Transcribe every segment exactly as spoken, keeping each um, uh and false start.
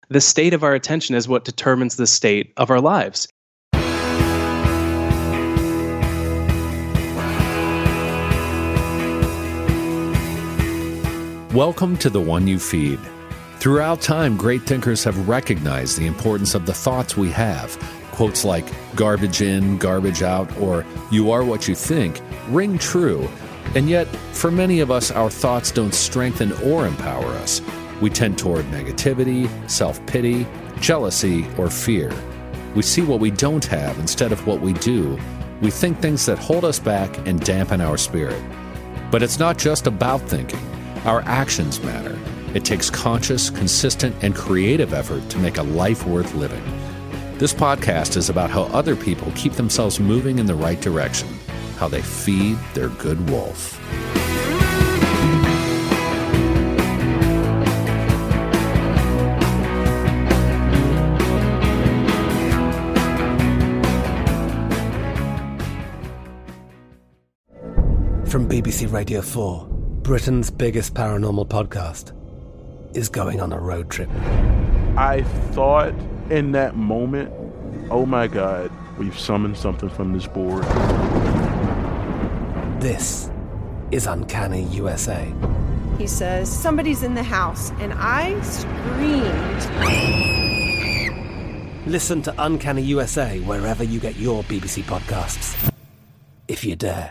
The state of our attention is what determines the state of our lives. Welcome to The One You Feed. Throughout time, great thinkers have recognized the importance of the thoughts we have. Quotes like, garbage in, garbage out, or you are what you think, ring true. And yet, for many of us, our thoughts don't strengthen or empower us. We tend toward negativity, self-pity, jealousy, or fear. We see what we don't have instead of what we do. We think things that hold us back and dampen our spirit. But it's not just about thinking. Our actions matter. It takes conscious, consistent, and creative effort to make a life worth living. This podcast is about how other people keep themselves moving in the right direction, how they feed their good wolf. From B B C Radio four, Britain's biggest paranormal podcast is going on a road trip. I thought in that moment, oh my God, we've summoned something from this board. This is Uncanny U S A. He says, somebody's in the house, and I screamed. Listen to Uncanny U S A wherever you get your B B C podcasts, if you dare.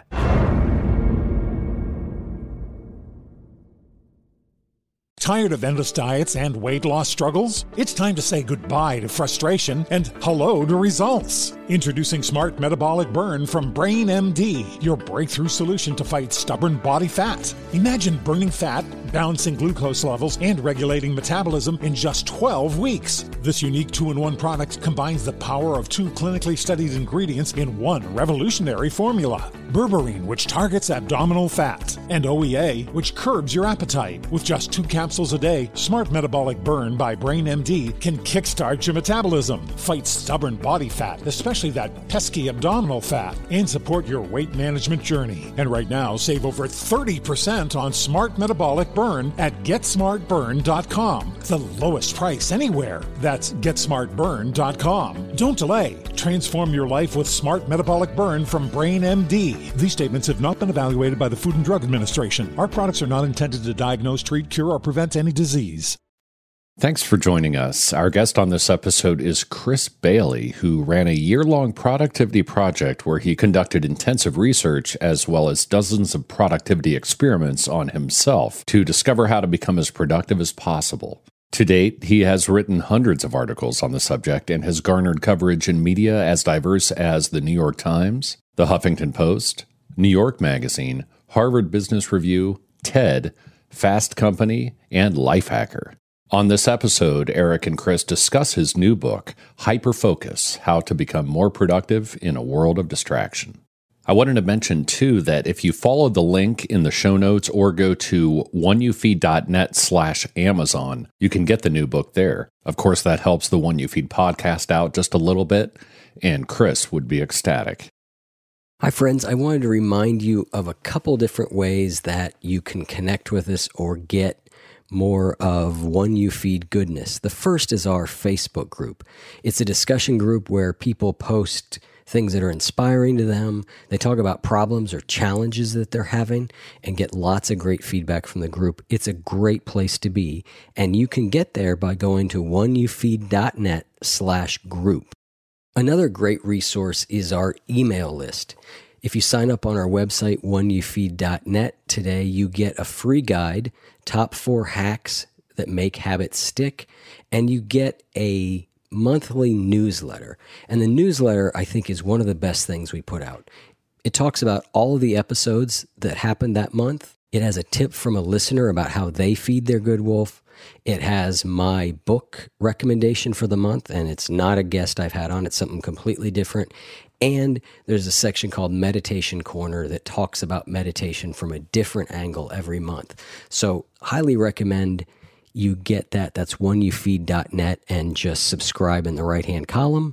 Tired of endless diets and weight loss struggles? It's time to say goodbye to frustration and hello to results. Introducing Smart Metabolic Burn from Brain M D, your breakthrough solution to fight stubborn body fat. Imagine burning fat, balancing glucose levels, and regulating metabolism in just twelve weeks. This unique two-in-one product combines the power of two clinically studied ingredients in one revolutionary formula. Berberine, which targets abdominal fat, and O E A, which curbs your appetite. With just two capsules a day, Smart Metabolic Burn by Brain M D can kickstart your metabolism, fight stubborn body fat, especially that pesky abdominal fat, and support your weight management journey. And right now, save over thirty percent on Smart Metabolic Burn at get smart burn dot com. The lowest price anywhere. That's get smart burn dot com. Don't delay. Transform your life with Smart Metabolic Burn from Brain M D. These statements have not been evaluated by the Food and Drug Administration. Our products are not intended to diagnose, treat, cure, or prevent any disease. Thanks for joining us. Our guest on this episode is Chris Bailey, who ran a year-long productivity project where he conducted intensive research as well as dozens of productivity experiments on himself to discover how to become as productive as possible. To date, he has written hundreds of articles on the subject and has garnered coverage in media as diverse as the New York Times, the Huffington Post, New York Magazine, Harvard Business Review, TED, Fast Company, and Lifehacker. On this episode, Eric and Chris discuss his new book, Hyperfocus: How to Become More Productive in a World of Distraction. I wanted to mention, too, that if you follow the link in the show notes or go to oneyoufeed.net slash Amazon, you can get the new book there. Of course, that helps the One You Feed podcast out just a little bit, and Chris would be ecstatic. Hi, friends. I wanted to remind you of a couple different ways that you can connect with us or get more of One You Feed goodness. The first is our Facebook group. It's a discussion group where people post things that are inspiring to them. They talk about problems or challenges that they're having and get lots of great feedback from the group. It's a great place to be, and you can get there by going to oneyoufeed.net slash group. Another great resource is our email list. If you sign up on our website, oneyoufeed dot net, today you get a free guide, Top four Hacks That Make Habits Stick, and you get a monthly newsletter. And the newsletter, I think, is one of the best things we put out. It talks about all of the episodes that happened that month. It has a tip from a listener about how they feed their good wolf. It has my book recommendation for the month, and it's not a guest I've had on. It's something completely different. And there's a section called Meditation Corner that talks about meditation from a different angle every month. So highly recommend you get that. That's oneyoufeed dot net, and just subscribe in the right-hand column,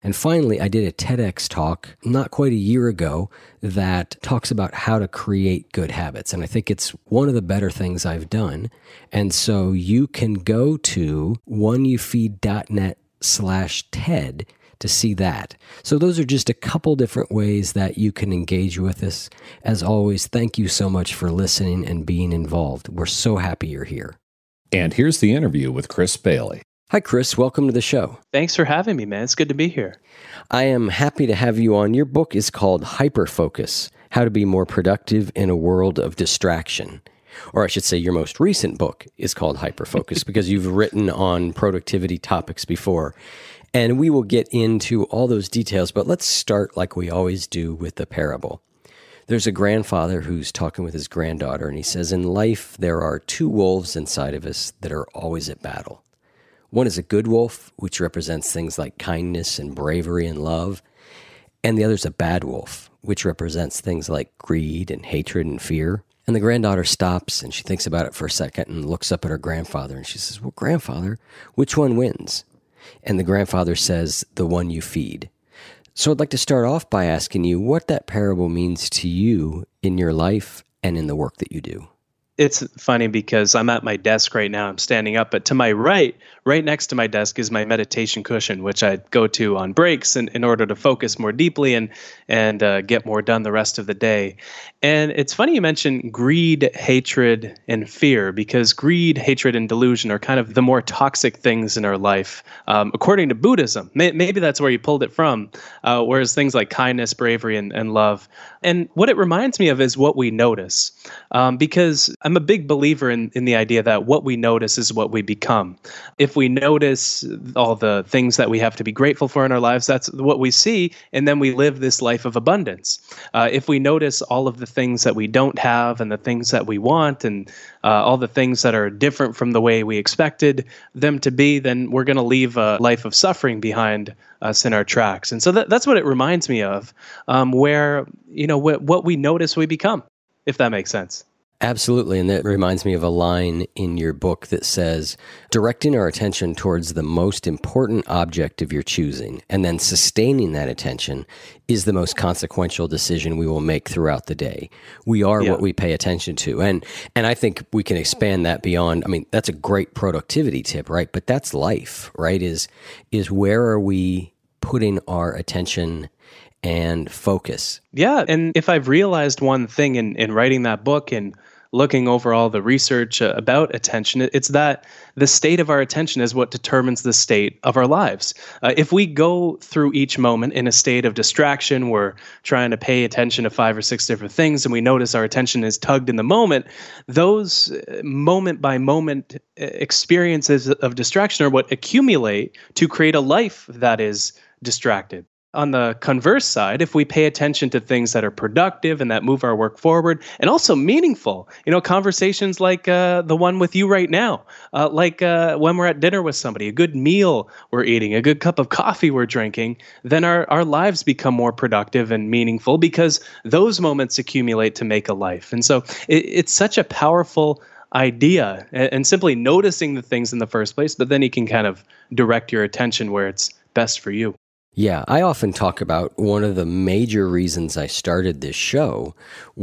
And finally, I did a TEDx talk not quite a year ago that talks about how to create good habits. And I think it's one of the better things I've done. And so you can go to oneyoufeed.net slash TED to see that. So those are just a couple different ways that you can engage with us. As always, thank you so much for listening and being involved. We're so happy you're here. And here's the interview with Chris Bailey. Hi, Chris. Welcome to the show. Thanks for having me, man. It's good to be here. I am happy to have you on. Your book is called Hyperfocus, How to Be More Productive in a World of Distraction. Or I should say your most recent book is called Hyperfocus because you've written on productivity topics before. And we will get into all those details, but let's start like we always do with the parable. There's a grandfather who's talking with his granddaughter, and he says, in life, there are two wolves inside of us that are always at battle. One is a good wolf, which represents things like kindness and bravery and love. And the other is a bad wolf, which represents things like greed and hatred and fear. And the granddaughter stops, and she thinks about it for a second and looks up at her grandfather, and she says, well, grandfather, which one wins? And the grandfather says, the one you feed. So I'd like to start off by asking you what that parable means to you in your life and in the work that you do. It's funny because I'm at my desk right now. I'm standing up, but to my right, right next to my desk is my meditation cushion, which I go to on breaks in, in order to focus more deeply and and uh, get more done the rest of the day. And it's funny you mentioned greed, hatred, and fear, because greed, hatred, and delusion are kind of the more toxic things in our life, um, according to Buddhism. May, maybe that's where you pulled it from, uh, whereas things like kindness, bravery, and, and love. And what it reminds me of is what we notice, um, because I'm a big believer in, in the idea that what we notice is what we become. If we notice all the things that we have to be grateful for in our lives, that's what we see, and then we live this life of abundance. Uh, if we notice all of the things that we don't have and the things that we want and uh, all the things that are different from the way we expected them to be, then we're going to leave a life of suffering behind us in our tracks. And so that, that's what it reminds me of, um, where, you know, wh- what we notice we become, if that makes sense. Absolutely. And that reminds me of a line in your book that says, directing our attention towards the most important object of your choosing, and then sustaining that attention is the most consequential decision we will make throughout the day. We are yeah. what we pay attention to. And and I think we can expand that beyond, I mean, that's a great productivity tip, right? But that's life, right? Is is where are we putting our attention and focus? Yeah. And if I've realized one thing in, in writing that book and looking over all the research uh, about attention, it's that the state of our attention is what determines the state of our lives. Uh, if we go through each moment in a state of distraction, we're trying to pay attention to five or six different things, and we notice our attention is tugged in the moment, those moment by moment experiences of distraction are what accumulate to create a life that is distracted. On the converse side, if we pay attention to things that are productive and that move our work forward and also meaningful, you know, conversations like uh, the one with you right now, uh, like uh, when we're at dinner with somebody, a good meal we're eating, a good cup of coffee we're drinking, then our, our lives become more productive and meaningful because those moments accumulate to make a life. And so it, it's such a powerful idea, and, and simply noticing the things in the first place, but then you can kind of direct your attention where it's best for you. Yeah, I often talk about one of the major reasons I started this show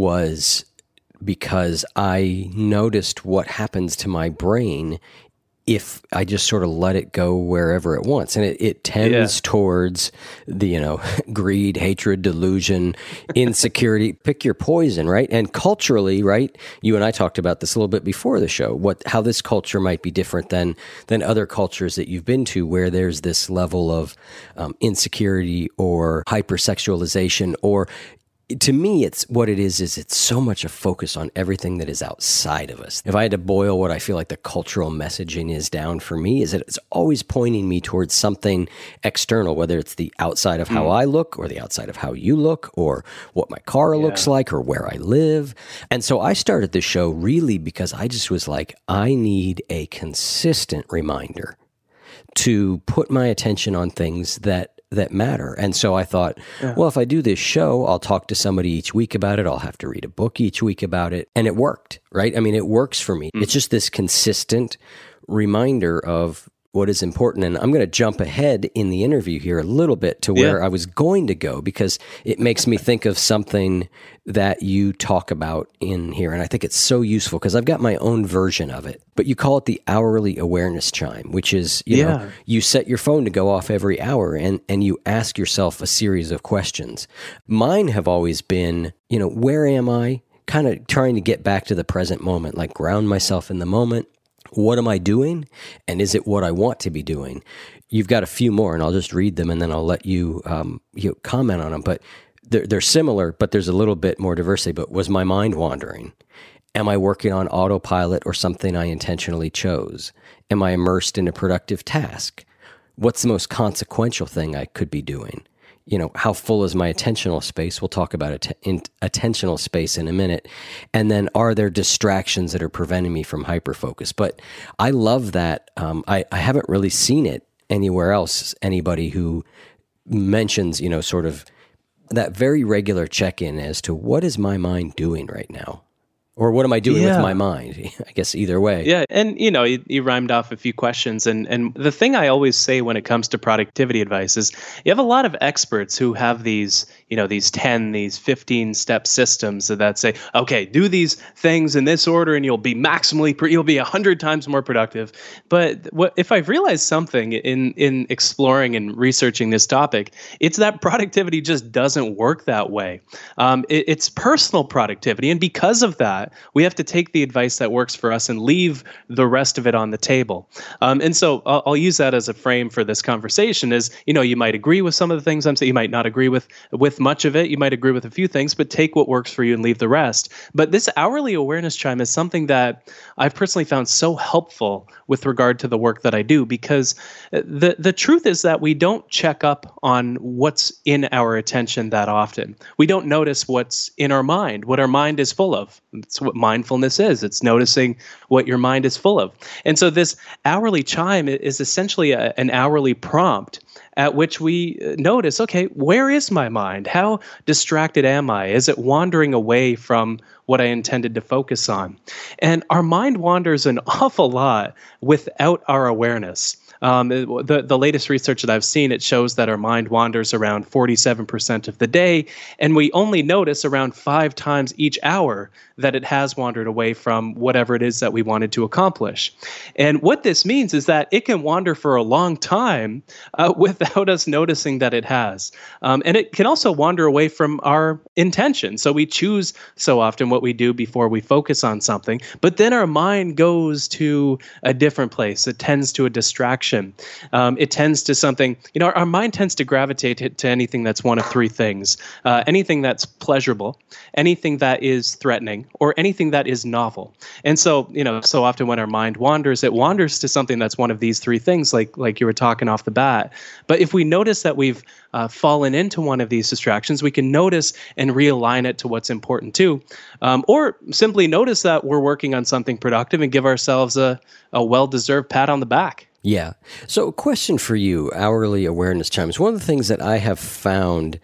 was because I noticed what happens to my brain if I just sort of let it go wherever it wants. And it, it tends yeah. towards the, you know, greed, hatred, delusion, insecurity, pick your poison, right? And culturally, right? You and I talked about this a little bit before the show, what, how this culture might be different than, than other cultures that you've been to, where there's this level of um, insecurity or hypersexualization, or to me, it's what it is, is it's so much a focus on everything that is outside of us. If I had to boil what I feel like the cultural messaging is down for me, is that it's always pointing me towards something external, whether it's the outside of how mm. I look or the outside of how you look or what my car yeah. looks like or where I live. And so I started the show really because I just was like, I need a consistent reminder to put my attention on things that that matter. And so I thought, yeah. well, if I do this show, I'll talk to somebody each week about it. I'll have to read a book each week about it. And it worked, right? I mean, it works for me. Mm. It's just this consistent reminder of what is important. And I'm going to jump ahead in the interview here a little bit to where Yeah. I was going to go, because it makes me think of something that you talk about in here. And I think it's so useful because I've got my own version of it. But you call it the hourly awareness chime, which is, you Yeah. know, you set your phone to go off every hour and, and you ask yourself a series of questions. Mine have always been, you know, where am I? Kind of trying to get back to the present moment, like ground myself in the moment. What am I doing? And is it what I want to be doing? You've got a few more, and I'll just read them, and then I'll let you um, you comment on them. But they're, they're similar, but there's a little bit more diversity. But was my mind wandering? Am I working on autopilot or something I intentionally chose? Am I immersed in a productive task? What's the most consequential thing I could be doing? You know, how full is my attentional space? We'll talk about att- in attentional space in a minute. And then are there distractions that are preventing me from hyperfocus? But I love that. Um, I, I haven't really seen it anywhere else. Anybody who mentions, you know, sort of that very regular check-in as to what is my mind doing right now? Or what am I doing Yeah. with my mind? I guess either way. Yeah, and you know, you, you rhymed off a few questions, and and the thing I always say when it comes to productivity advice is you have a lot of experts who have these, you know, these ten, these fifteen step systems that say, okay, do these things in this order, and you'll be maximally, pro- you'll be a hundred times more productive. But what if I've realized something in in exploring and researching this topic? It's that productivity just doesn't work that way. Um, it, it's personal productivity, and because of that, we have to take the advice that works for us and leave the rest of it on the table. Um, and so I'll, I'll use that as a frame for this conversation is, you know, you might agree with some of the things I'm saying, you might not agree with, with much of it, you might agree with a few things, but take what works for you and leave the rest. But this hourly awareness chime is something that I've personally found so helpful with regard to the work that I do, because the, the truth is that we don't check up on what's in our attention that often. We don't notice what's in our mind, what our mind is full of. It's what mindfulness is. It's noticing what your mind is full of. And so this hourly chime is essentially a, an hourly prompt at which we notice, okay, where is my mind? How distracted am I? Is it wandering away from what I intended to focus on? And our mind wanders an awful lot without our awareness. Um, the, the latest research that I've seen, it shows that our mind wanders around forty-seven percent of the day, and we only notice around five times each hour that it has wandered away from whatever it is that we wanted to accomplish. And what this means is that it can wander for a long time uh, without us noticing that it has. Um, and it can also wander away from our intention. So we choose so often what we do before we focus on something, but then our mind goes to a different place. It tends to a distraction. Um, it tends to something, you know, our, our mind tends to gravitate to, to anything that's one of three things. Uh, anything that's pleasurable, anything that is threatening, or anything that is novel. And so, you know, so often when our mind wanders, it wanders to something that's one of these three things, like like you were talking off the bat. But if we notice that we've uh, fallen into one of these distractions, we can notice and realign it to what's important too. Um, or simply notice that we're working on something productive and give ourselves a, a well-deserved pat on the back. Yeah. So a question for you, hourly awareness chimes. One of the things that I have found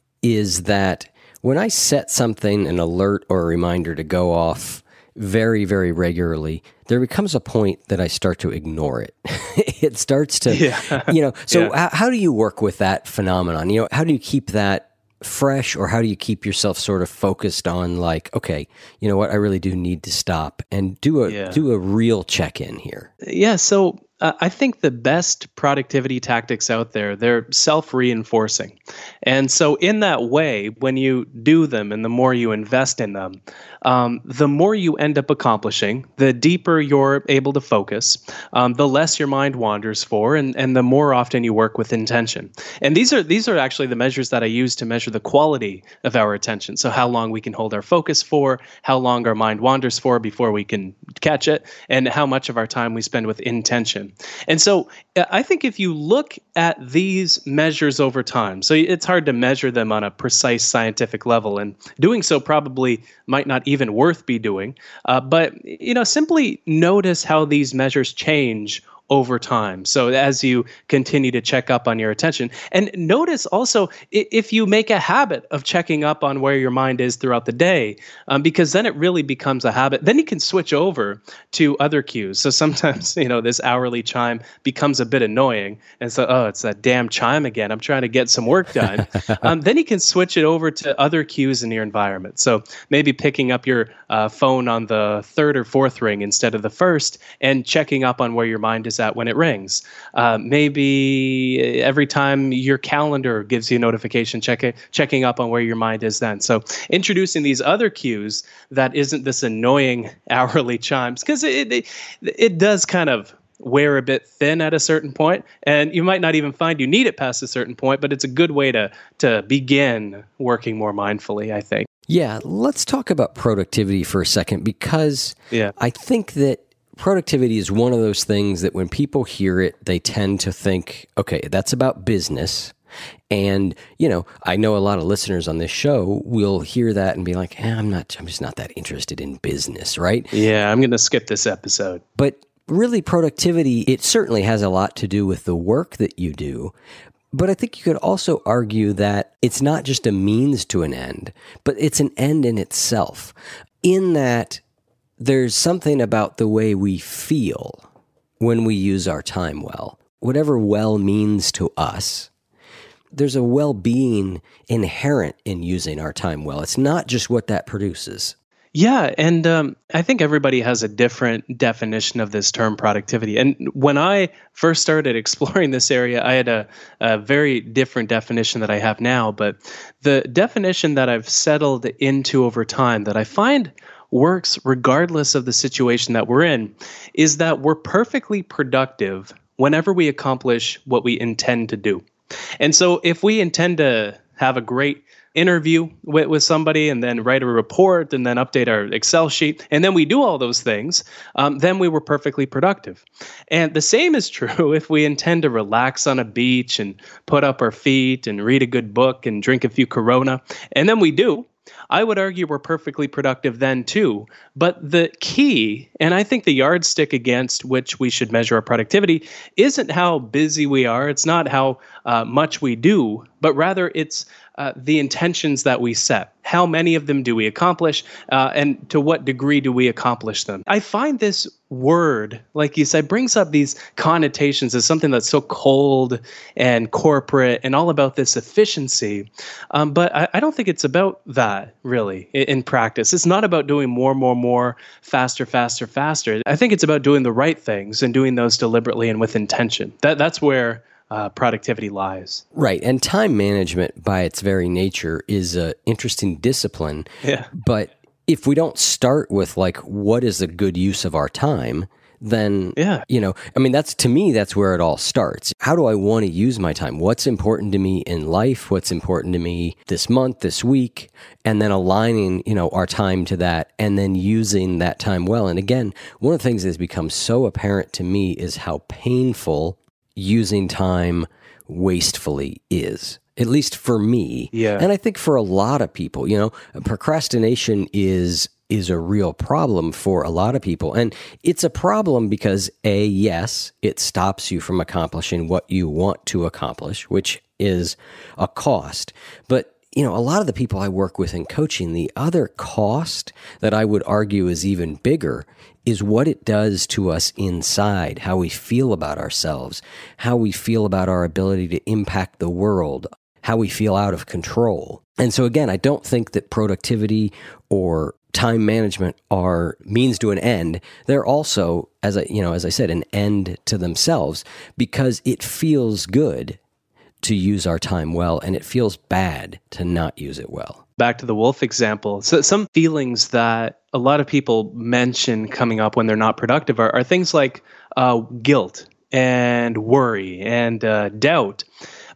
is that when I set something, an alert or a reminder to go off very, very regularly, there becomes a point that I start to ignore it. It starts to, Yeah. you know, so Yeah. how, how do you work with that phenomenon? You know, how do you keep that fresh, or how do you keep yourself sort of focused on like, okay, you know what, I really do need to stop and do a, Yeah. do a real check-in here? Yeah, so uh, I think the best productivity tactics out there, they're self-reinforcing. And so in that way, when you do them and the more you invest in them, um, the more you end up accomplishing, the deeper you're able to focus, um, the less your mind wanders for, and, and the more often you work with intention. And these are these are actually the measures that I use to measure the quality of our attention. So how long we can hold our focus for, how long our mind wanders for before we can catch it, and how much of our time we spend with intention. And so uh, I think if you look at these measures over time, so it's hard to measure them on a precise scientific level, and doing so probably might not even worth be doing, uh, but you know, simply notice how these measures change over time. So as you continue to check up on your attention, and notice also i- if you make a habit of checking up on where your mind is throughout the day, um, because then it really becomes a habit. Then you can switch over to other cues. So sometimes, you know, this hourly chime becomes a bit annoying. And so, oh, it's that damn chime again. I'm trying to get some work done. um, then you can switch it over to other cues in your environment. So maybe picking up your uh, phone on the third or fourth ring instead of the first and checking up on where your mind is at when it rings. Uh, maybe every time your calendar gives you a notification, check it, checking up on where your mind is then. So introducing these other cues that isn't this annoying hourly chimes, because it, it it does kind of wear a bit thin at a certain point, and you might not even find you need it past a certain point, but it's a good way to to begin working more mindfully, I think. Yeah, let's talk about productivity for a second, because Yeah. I think that productivity is one of those things that when people hear it, they tend to think, okay, that's about business. And, you know, I know a lot of listeners on this show will hear that and be like, eh, I'm not, I'm just not that interested in business, right? Yeah, I'm going to skip this episode. But really, productivity, it certainly has a lot to do with the work that you do. But I think you could also argue that it's not just a means to an end, but it's an end in itself, in that there's something about the way we feel when we use our time well. Whatever well means to us, there's a well-being inherent in using our time well. It's not just what that produces. Yeah, and um, I think everybody has a different definition of this term productivity. And when I first started exploring this area, I had a, a very different definition that I have now. But the definition that I've settled into over time that I find works regardless of the situation that we're in is that we're perfectly productive whenever we accomplish what we intend to do. And so if we intend to have a great interview with, with somebody and then write a report and then update our Excel sheet, and then we do all those things, um, then we were perfectly productive. And the same is true if we intend to relax on a beach and put up our feet and read a good book and drink a few Corona, and then we do. I would argue we're perfectly productive then too. But the key, and I think the yardstick against which we should measure our productivity, isn't how busy we are. It's not how uh, much we do, but rather it's uh, the intentions that we set. How many of them do we accomplish, uh, and to what degree do we accomplish them? I find this word, like you said, brings up these connotations as something that's so cold and corporate and all about this efficiency. Um, but I, I don't think it's about that, really, in, in practice. It's not about doing more, more, more, faster, faster, faster. I think it's about doing the right things and doing those deliberately and with intention. That That's where Uh, productivity lies. Right. And time management by its very nature is an interesting discipline. Yeah. But if we don't start with like, what is a good use of our time, then, Yeah. you know, I mean, that's, to me, that's where it all starts. How do I want to use my time? What's important to me in life? What's important to me this month, this week? And then aligning, you know, our time to that and then using that time well. And again, one of the things that has become so apparent to me is how painful using time wastefully is, at least for me. Yeah. And I think for a lot of people, you know, procrastination is is a real problem for a lot of people. And it's a problem because, A, yes, it stops you from accomplishing what you want to accomplish, which is a cost. But you know, a lot of the people I work with in coaching, the other cost that I would argue is even bigger is what it does to us inside, how we feel about ourselves, how we feel about our ability to impact the world, how we feel out of control. And so again, I don't think that productivity or time management are means to an end. They're also, as I, you know, as I said, an end to themselves, because it feels good to use our time well, and it feels bad to not use it well. Back to the wolf example. So some feelings that a lot of people mention coming up when they're not productive are, are things like uh, guilt and worry and uh, doubt.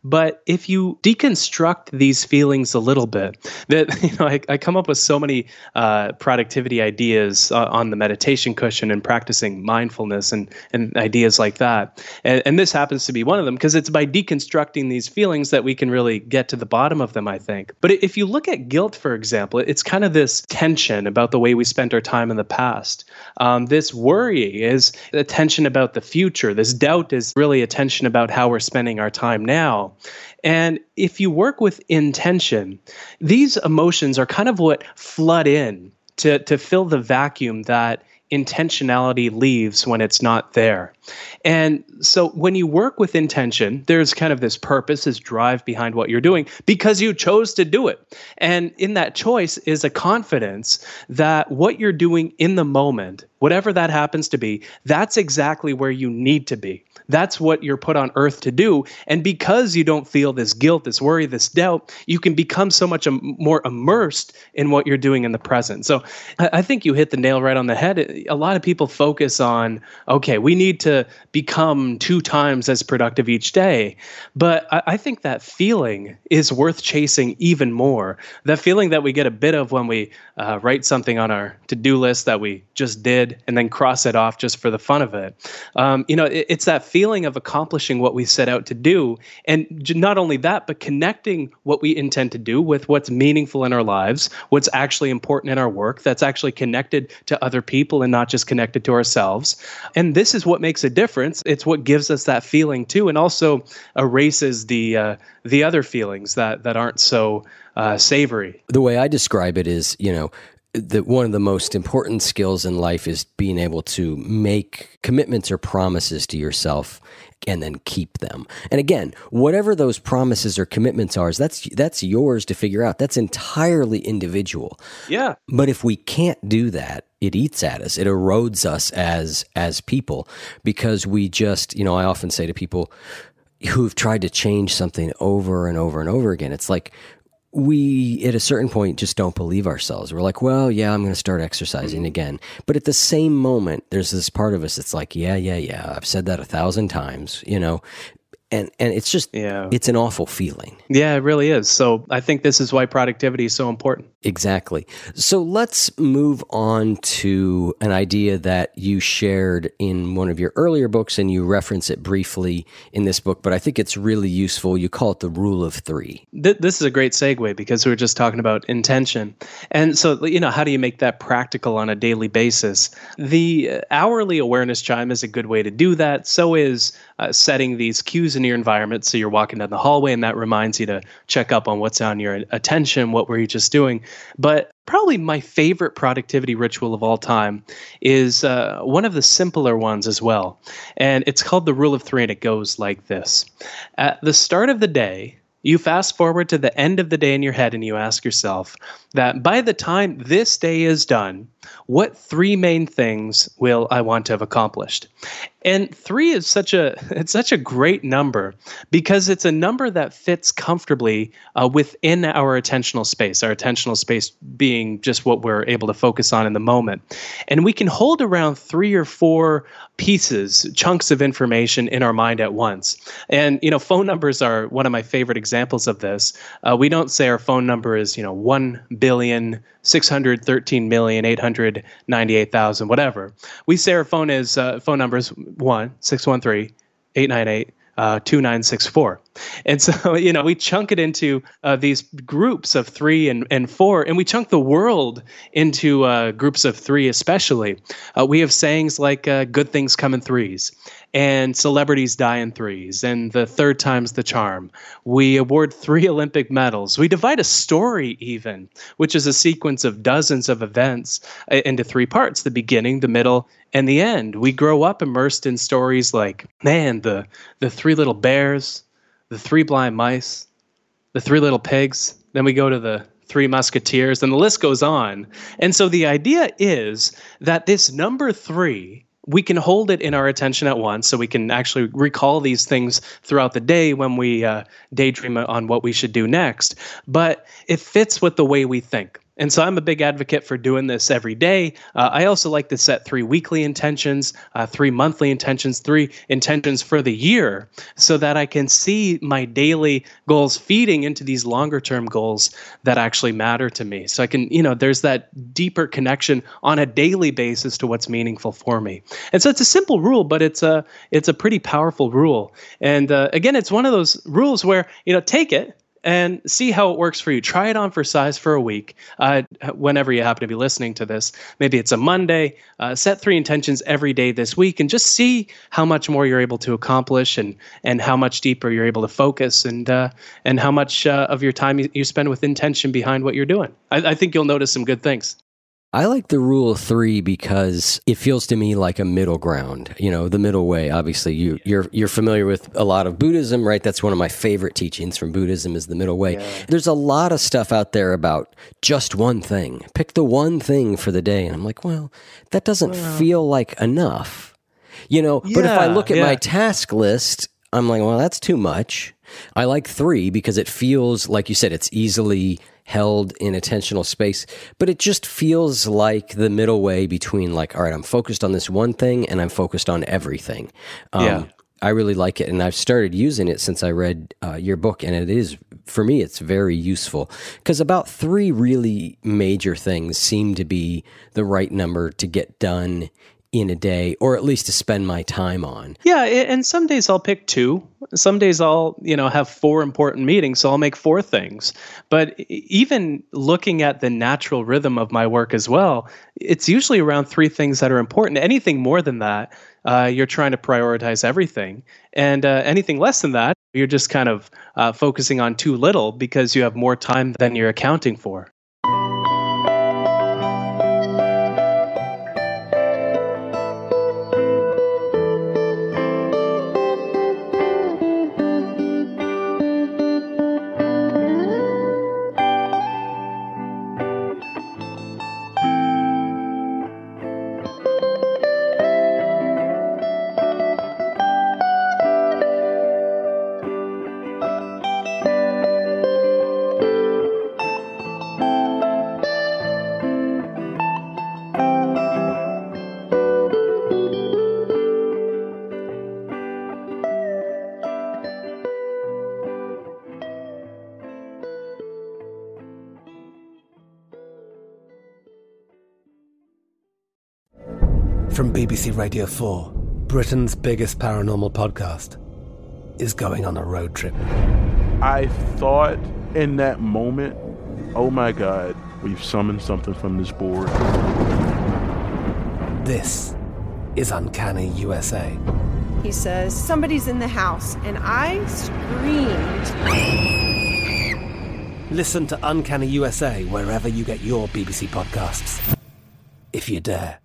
But if you deconstruct these feelings a little bit, that you know, I, I come up with so many uh, productivity ideas uh, on the meditation cushion and practicing mindfulness and and ideas like that. And, and this happens to be one of them because it's by deconstructing these feelings that we can really get to the bottom of them, I think. But if you look at guilt, for example, it's kind of this tension about the way we spent our time in the past. Um, this worry is a tension about the future. This doubt is really a tension about how we're spending our time now. And if you work with intention, these emotions are kind of what flood in to, to fill the vacuum that intentionality leaves when it's not there. And so when you work with intention, there's kind of this purpose, this drive behind what you're doing because you chose to do it. And in that choice is a confidence that what you're doing in the moment, whatever that happens to be, that's exactly where you need to be. That's what you're put on earth to do. And because you don't feel this guilt, this worry, this doubt, you can become so much more immersed in what you're doing in the present. So I think you hit the nail right on the head. A lot of people focus on, okay, we need to become two times as productive each day. But I think that feeling is worth chasing even more. That feeling that we get a bit of when we uh, write something on our to-do list that we just did and then cross it off just for the fun of it. Um, you know, it, it's that feeling of accomplishing what we set out to do. And not only that, but connecting what we intend to do with what's meaningful in our lives, what's actually important in our work, that's actually connected to other people and not just connected to ourselves. And this is what makes a difference. It's what gives us that feeling too, and also erases the uh, the other feelings that that aren't so uh, savory. The way I describe it is, you know, that one of the most important skills in life is being able to make commitments or promises to yourself and then keep them. And again, whatever those promises or commitments are, that's that's yours to figure out. That's entirely individual. Yeah. But if we can't do that, it eats at us. It erodes us as as people because we just, you know, I often say to people who've tried to change something over and over and over again, it's like, we, at a certain point, just don't believe ourselves. We're like, well, yeah, I'm going to start exercising again. But at the same moment, there's this part of us that's like, yeah, yeah, yeah, I've said that a thousand times, you know, and and it's just, yeah. It's an awful feeling. Yeah, it really is. So I think this is why productivity is so important. Exactly. So let's move on to an idea that you shared in one of your earlier books, and you reference it briefly in this book, but I think it's really useful. You call it the rule of three. Th- this is a great segue because we were just talking about intention. And so, you know, how do you make that practical on a daily basis? The hourly awareness chime is a good way to do that. So is uh, setting these cues in your environment. So you're walking down the hallway and that reminds you to check up on what's on your attention. What were you just doing? But probably my favorite productivity ritual of all time is uh, one of the simpler ones as well. And it's called the rule of three, and it goes like this. At the start of the day, you fast forward to the end of the day in your head and you ask yourself that by the time this day is done, what three main things will I want to have accomplished? And three is such a it's such a great number because it's a number that fits comfortably uh, within our attentional space, our attentional space being just what we're able to focus on in the moment. And we can hold around three or four pieces, chunks of information in our mind at once. And, you know, phone numbers are one of my favorite examples of this. Uh, we don't say our phone number is, you know, one billion, six hundred thirteen million, eight hundred ninety-eight thousand, whatever. We say our phone is, uh, phone number is one six one three, eight nine eight, two nine six four. And so, you know, we chunk it into uh, these groups of three and, and four, and we chunk the world into uh, groups of three especially. Uh, we have sayings like uh, good things come in threes, and celebrities die in threes, and the third time's the charm. We award three Olympic medals. We divide a story even, which is a sequence of dozens of events uh, into three parts, the beginning, the middle, and the end. We grow up immersed in stories like, man, the the three little bears, the three blind mice, the three little pigs. Then we go to the three musketeers, and the list goes on. And so the idea is that this number three, we can hold it in our attention at once, so we can actually recall these things throughout the day when we uh, daydream on what we should do next. But it fits with the way we think. And so I'm a big advocate for doing this every day. Uh, I also like to set three weekly intentions, uh, three monthly intentions, three intentions for the year, so that I can see my daily goals feeding into these longer term goals that actually matter to me. So I can, you know, there's that deeper connection on a daily basis to what's meaningful for me. And so it's a simple rule, but it's a it's a pretty powerful rule. And uh, again, it's one of those rules where, you know, take it and see how it works for you. Try it on for size for a week. Uh, whenever you happen to be listening to this, maybe it's a Monday, uh, set three intentions every day this week and just see how much more you're able to accomplish and and how much deeper you're able to focus and uh, and how much uh, of your time you, you spend with intention behind what you're doing. I, I think you'll notice some good things. I like the rule of three because it feels to me like a middle ground, you know, the middle way. Obviously, you, you're you're familiar with a lot of Buddhism, right? That's one of my favorite teachings from Buddhism is the middle way. Yeah. There's a lot of stuff out there about just one thing. Pick the one thing for the day. And I'm like, well, that doesn't well, feel like enough, you know, yeah, but if I look at yeah. my task list, I'm like, well, that's too much. I like three because it feels, like you said, it's easily held in attentional space, but it just feels like the middle way between like, all right, I'm focused on this one thing and I'm focused on everything. Um, yeah. I really like it, and I've started using it since I read uh, your book, and it is, for me, it's very useful because about three really major things seem to be the right number to get done in a day, or at least to spend my time on. Yeah, and some days I'll pick two. Some days I'll, you know, have four important meetings, so I'll make four things. But even looking at the natural rhythm of my work as well, it's usually around three things that are important. Anything more than that, uh, you're trying to prioritize everything. And uh, anything less than that, you're just kind of uh, focusing on too little because you have more time than you're accounting for. From B B C Radio four, Britain's biggest paranormal podcast is going on a road trip. I thought in that moment, oh my God, we've summoned something from this board. This is Uncanny U S A. He says, somebody's in the house, and I screamed. Listen to Uncanny U S A wherever you get your B B C podcasts, if you dare.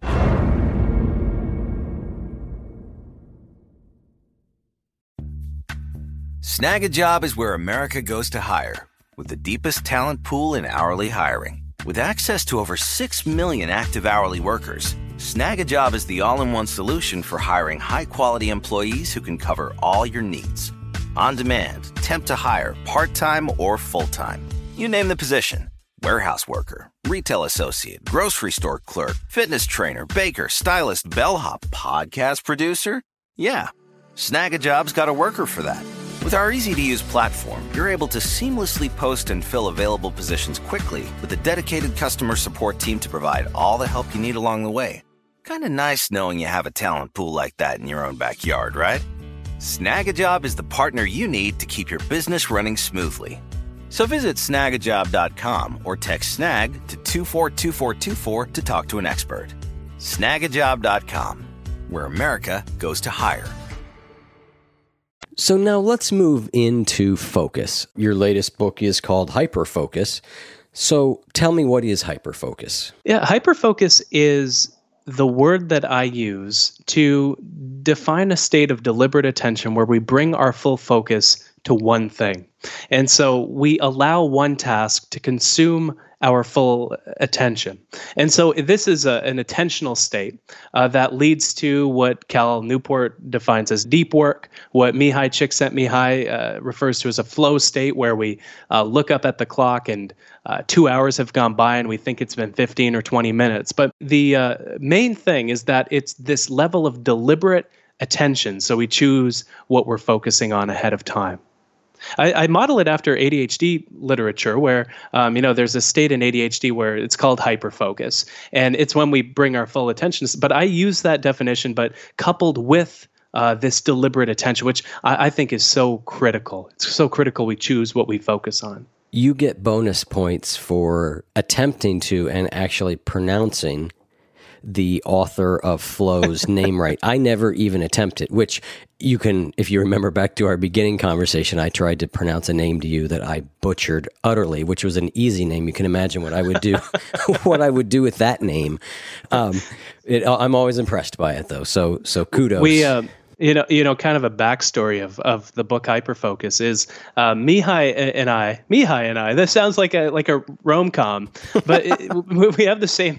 Snag a Job is where America goes to hire, with the deepest talent pool in hourly hiring. With access to over six million active hourly workers, Snag a Job is the all-in-one solution for hiring high-quality employees who can cover all your needs. On demand, temp to hire, part-time or full-time. You name the position. Warehouse worker, retail associate, grocery store clerk, fitness trainer, baker, stylist, bellhop, podcast producer. Yeah, Snag a Job's got a worker for that. With our easy-to-use platform, you're able to seamlessly post and fill available positions quickly with a dedicated customer support team to provide all the help you need along the way. Kind of nice knowing you have a talent pool like that in your own backyard, right? Snag a Job is the partner you need to keep your business running smoothly. So visit snag a job dot com or text snag to two four two four two four to talk to an expert. snag a job dot com, where America goes to hire. So now let's move into focus. Your latest book is called Hyperfocus. So tell me, what is hyperfocus? Yeah, hyperfocus is the word that I use to define a state of deliberate attention where we bring our full focus to one thing. And so we allow one task to consume our full attention. And so this is a, an attentional state uh, that leads to what Cal Newport defines as deep work, what Mihaly Csikszentmihalyi uh, refers to as a flow state, where we uh, look up at the clock and uh, two hours have gone by and we think it's been fifteen or twenty minutes. But the uh, main thing is that it's this level of deliberate attention. So we choose what we're focusing on ahead of time. I, I model it after A D H D literature, where um, you know there's a state in A D H D where it's called hyperfocus, and it's when we bring our full attention. But I use that definition, but coupled with uh, this deliberate attention, which I, I think is so critical. It's so critical we choose what we focus on. You get bonus points for attempting to and actually pronouncing the author of Flow's name right. I never even attempted, which you can, if you remember back to our beginning conversation, I tried to pronounce a name to you that I butchered utterly, which was an easy name. You can imagine what I would do, what I would do with that name. Um, it, I'm always impressed by it, though. So, so kudos. We, uh, You know, you know, kind of a backstory of, of the book Hyperfocus is uh, Mihaly and I. Mihaly and I. This sounds like a like a rom-com, but it, we have the same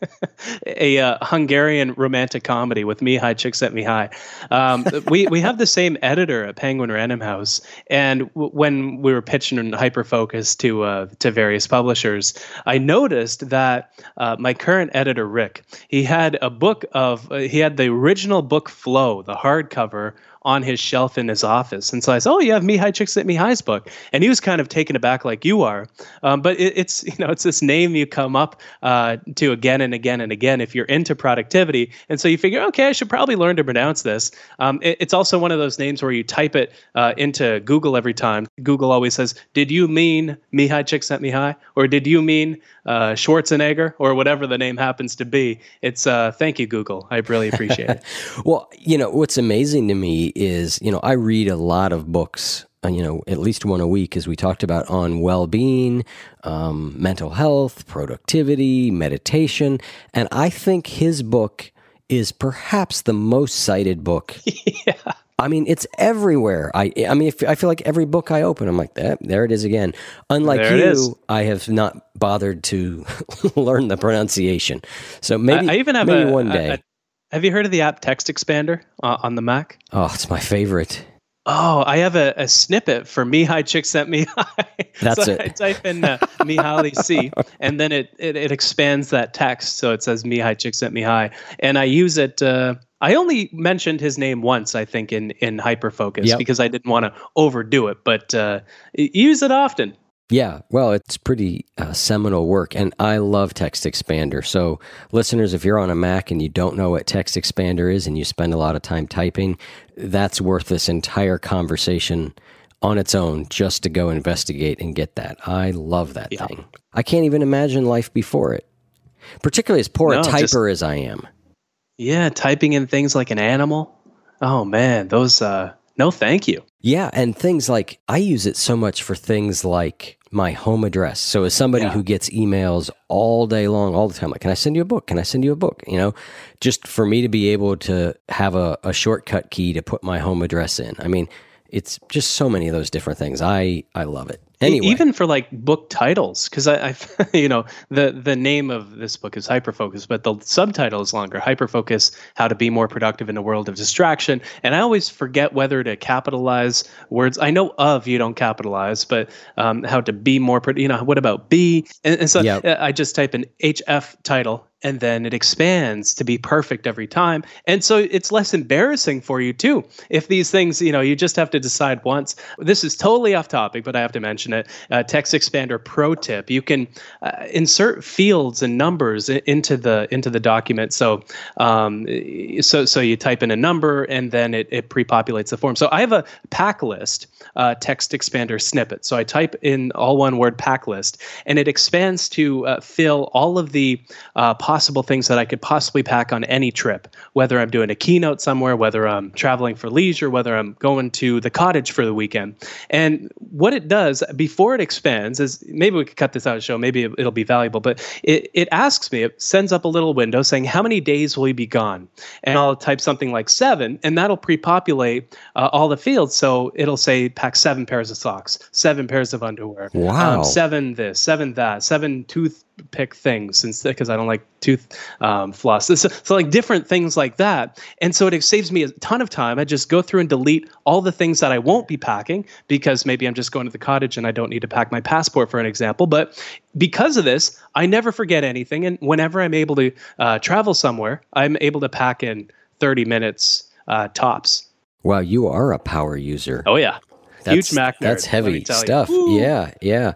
a uh, Hungarian romantic comedy with Mihaly Csikszentmihalyi. Um, we we have the same editor at Penguin Random House, and w- when we were pitching Hyperfocus to uh, to various publishers, I noticed that uh, my current editor Rick, he had a book of uh, he had the original book Flow, the hard cover, on his shelf in his office. And so I said, oh, you have Mihaly Csikszentmihalyi's book. And he was kind of taken aback like you are. Um, but it, it's, you know, it's this name you come up uh, to again and again and again if you're into productivity. And so you figure, okay, I should probably learn to pronounce this. Um, it, it's also one of those names where you type it uh, into Google every time. Google always says, did you mean Mihaly Csikszentmihalyi? Or did you mean uh, Schwarzenegger? Or whatever the name happens to be. It's, uh, thank you, Google. I really appreciate it. Well, you know, what's amazing to me is, you know, I read a lot of books, uh, you know, at least one a week, as we talked about, on well-being, um, mental health, productivity, meditation. And I think his book is perhaps the most cited book. Yeah. I mean, it's everywhere. I I mean, if, I feel like every book I open, I'm like, that, there it is again. Unlike there you, I have not bothered to learn the pronunciation. So maybe, I, I even have maybe a, one day. A, a, have you heard of the app Text Expander uh, on the Mac? Oh, it's my favorite. Oh, I have a, a snippet for Mihaly Csikszentmihalyi. That's so it. I type in uh, Mihaly C, and then it, it it expands that text, so it says Mihaly Csikszentmihalyi, and I use it. Uh, I only mentioned his name once, I think, in in Hyperfocus yep. because I didn't want to overdo it, but uh, use it often. Yeah, well, it's pretty uh, seminal work, and I love Text Expander. So, listeners, if you're on a Mac and you don't know what Text Expander is and you spend a lot of time typing, that's worth this entire conversation on its own just to go investigate and get that. I love that yeah. thing. I can't even imagine life before it, particularly as poor no, a typer just, as I am. Yeah, typing in things like an animal. Oh, man, those, uh, no thank you. Yeah, and things like, I use it so much for things like my home address. So as somebody yeah. who gets emails all day long, all the time, like, can I send you a book? Can I send you a book? You know, just for me to be able to have a, a shortcut key to put my home address in. I mean, it's just so many of those different things. I, I love it. Anyway. Even for like book titles, because I, I, you know, the the name of this book is Hyperfocus, but the subtitle is longer. Hyperfocus: How to Be More Productive in a World of Distraction. And I always forget whether to capitalize words. I know of you don't capitalize, but um, how to be more, you know, what about be? And, and so yep. I just type in H F title, and then it expands to be perfect every time. And so it's less embarrassing for you too. If these things, you know, you just have to decide once. This is totally off topic, but I have to mention it. Uh, Text Expander pro tip: you can uh, insert fields and numbers into the into the document. So, um, so so you type in a number, and then it it pre-populates the form. So I have a pack list uh, Text Expander snippet. So I type in all one word pack list, and it expands to uh, fill all of the uh, possible things that I could possibly pack on any trip, whether I'm doing a keynote somewhere, whether I'm traveling for leisure, whether I'm going to the cottage for the weekend. And what it does before it expands is, maybe we could cut this out of the show, maybe it'll be valuable, but it, it asks me, it sends up a little window saying, how many days will you be gone? And I'll type something like seven, and that'll pre-populate uh, all the fields. So it'll say pack seven pairs of socks, seven pairs of underwear, wow. um, seven this, seven that, seven toothpick things, since because I don't like tooth um, floss. So, so like different things like that. And so it saves me a ton of time. I just go through and delete all the things that I won't be packing, because maybe I'm just going to the cottage and I don't need to pack my passport, for an example. But because of this, I never forget anything. And whenever I'm able to uh, travel somewhere, I'm able to pack in thirty minutes uh, tops. Wow, you are a power user. Oh, yeah. That's, Huge Mac nerd, That's heavy stuff. Yeah, yeah.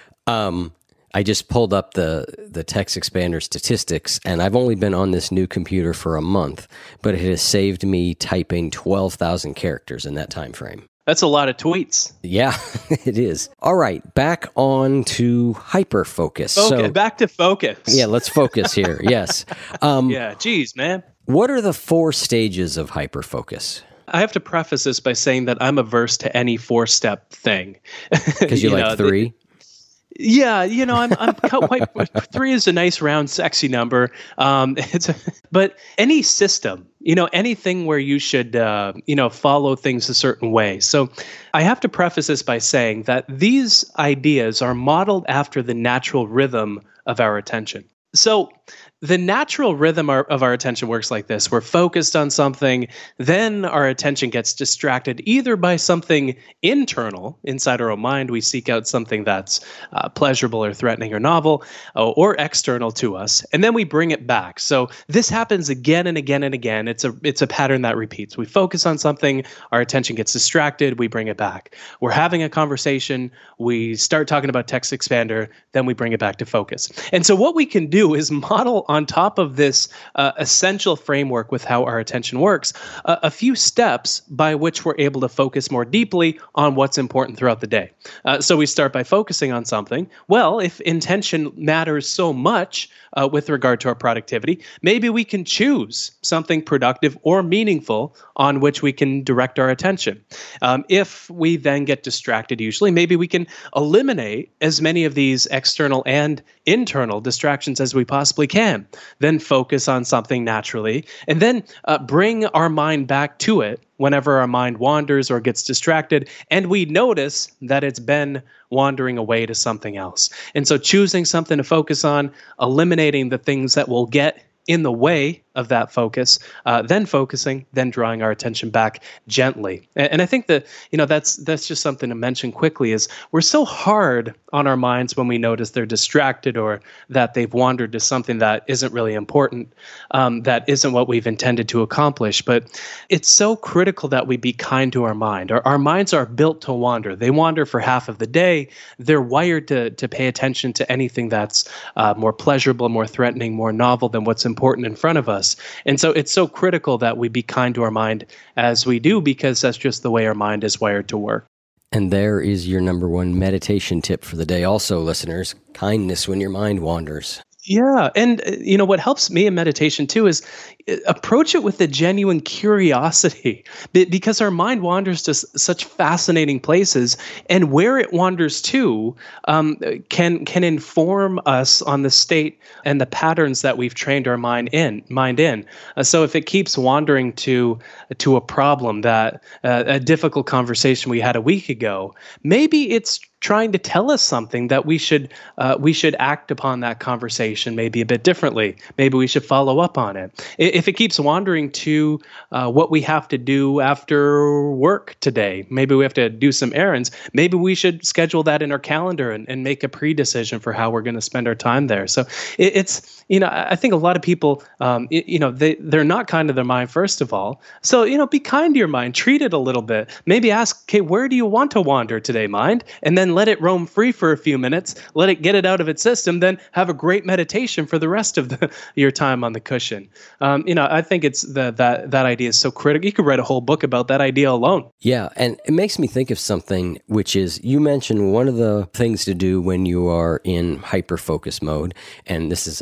Um, I just pulled up the, the Text Expander statistics, and I've only been on this new computer for a month, but it has saved me typing twelve thousand characters in that time frame. That's a lot of tweets. Yeah, it is. All right, back on to hyperfocus. Focus. So, back to focus. Yeah, let's focus here. Yes. Um, yeah, geez, man. What are the four stages of hyperfocus? I have to preface this by saying that I'm averse to any four-step thing. Because you, you like know, three? The, Yeah, you know, I'm, I'm quite, three is a nice round, sexy number. Um, it's, a, but any system, you know, anything where you should, uh, you know, follow things a certain way. So I have to preface this by saying that these ideas are modeled after the natural rhythm of our attention. So the natural rhythm of our attention works like this. We're focused on something, then our attention gets distracted either by something internal inside our own mind. We seek out something that's uh, pleasurable or threatening or novel, uh, or external to us, and then we bring it back. So this happens again and again and again. It's a it's a pattern that repeats. We focus on something, our attention gets distracted, we bring it back. We're having a conversation, we start talking about Text Expander, then we bring it back to focus. And so what we can do is model on top of this uh, essential framework with how our attention works, uh, a few steps by which we're able to focus more deeply on what's important throughout the day. Uh, so we start by focusing on something. Well, if intention matters so much uh, with regard to our productivity, maybe we can choose something productive or meaningful on which we can direct our attention. Um, if we then get distracted, usually, maybe we can eliminate as many of these external and internal distractions as we possibly can. Then focus on something naturally, and then uh, bring our mind back to it whenever our mind wanders or gets distracted, and we notice that it's been wandering away to something else. And so choosing something to focus on, eliminating the things that will get in the way of that focus, uh, then focusing, then drawing our attention back gently. And, and I think that, you know, that's that's just something to mention quickly, is we're so hard on our minds when we notice they're distracted or that they've wandered to something that isn't really important, um, that isn't what we've intended to accomplish. But it's so critical that we be kind to our mind. Our, our minds are built to wander. They wander for half of the day. They're wired to, to pay attention to anything that's uh, more pleasurable, more threatening, more novel than what's important in front of us. And so it's so critical that we be kind to our mind as we do, because that's just the way our mind is wired to work. And there is your number one meditation tip for the day also, listeners. Kindness when your mind wanders. Yeah. And, uh, you know, what helps me in meditation, too, is approach it with a genuine curiosity, because our mind wanders to s- such fascinating places, and where it wanders to um, can can inform us on the state and the patterns that we've trained our mind in. Mind in. Uh, so if it keeps wandering to to a problem, that uh, a difficult conversation we had a week ago, maybe it's trying to tell us something that we should uh, we should act upon that conversation maybe a bit differently. Maybe we should follow up on it. If it keeps wandering to uh, what we have to do after work today, maybe we have to do some errands. Maybe we should schedule that in our calendar and, and make a pre-decision for how we're going to spend our time there. So it, it's, you know, I think a lot of people, um, it, you know, they, they're not kind to their mind, first of all. So, you know, be kind to your mind, treat it a little bit. Maybe ask, okay, where do you want to wander today, mind? And then let it roam free for a few minutes, let it get it out of its system, then have a great meditation for the rest of the, your time on the cushion. Um, you know, I think it's the, that that idea is so critical. You could write a whole book about that idea alone. Yeah, and it makes me think of something, which is, you mentioned one of the things to do when you are in hyper-focus mode, and this is a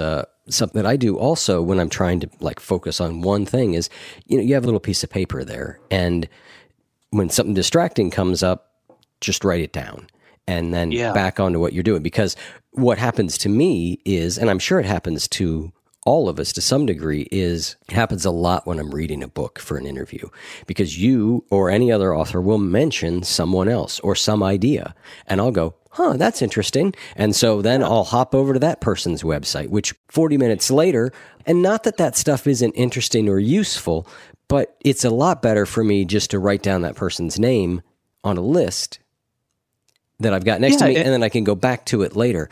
something that I do also when I'm trying to like focus on one thing is, you know, you have a little piece of paper there, and when something distracting comes up, just write it down and then yeah. back onto what you're doing. Because what happens to me is, and I'm sure it happens to all of us to some degree, is it happens a lot when I'm reading a book for an interview, because you or any other author will mention someone else or some idea, and I'll go, huh, that's interesting. And so then I'll hop over to that person's website, which forty minutes later, and not that that stuff isn't interesting or useful, but it's a lot better for me just to write down that person's name on a list that I've got next yeah, to me, it, and then I can go back to it later.